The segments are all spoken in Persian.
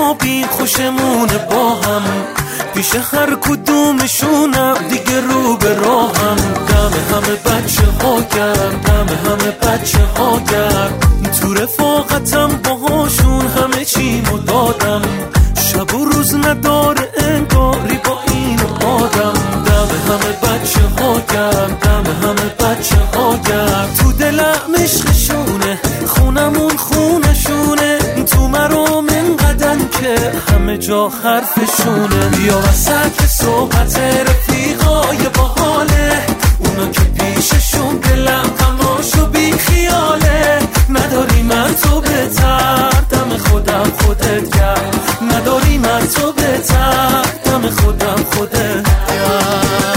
بخوابیم خوشمونه با هم، پیش هر کدومشونم دیگه رو به راهم. دم همه بچه ها گرم، دم همه بچه ها گرم، تو رفاقتم باهاشون همه چیمو دادم. شب و روز نداره انگاری با این آدم. دم همه بچه ها گرم، دم همه بچه ها گرم، تو دلم عشقشونه، خونمون خونشونه، تو مرام انقدن که همه جا حرفشونه. بیا وسط صحبت رفیقای باحاله، اونا که پیششون دلم غماشو بی خیاله. نداری من تو بهتر، دم خودم خودت گرم، نداری من تو بهتر، دم خودم خودت گرم.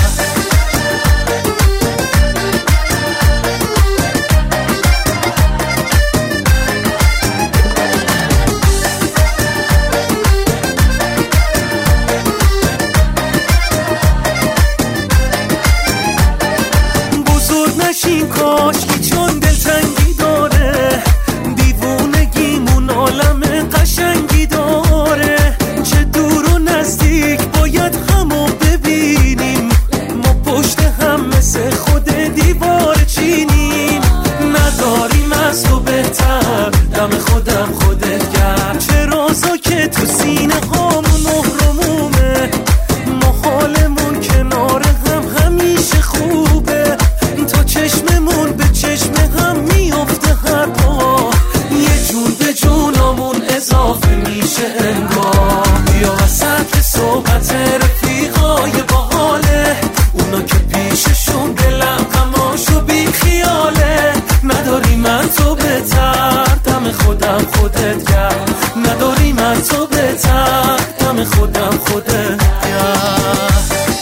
این کاشکی چون دلتنگی داره، دیوونگیمون عالم قشنگی داره. چه دور و نزدیک باید همو ببینیم، ما پشت هم مثل خود دیوار چینیم. نداریم از تو بهتر، دم خودم خودت گرم. چه رازا که تو سینه هامون مهرمومه، ما حالمون کنار هم همیشه خوبه. تو چشممون به چشم هم میفته هر پا، یه جون به جونمون اضافه میشه انگار. بیا وسط صحبت رفیقای باحاله، اونا که پیششون دلم غماشو بی خیاله. نداری من تو بهتر، دم خودم خودت گرم، نداری من تو بهتر، دم خودم خودت گرم.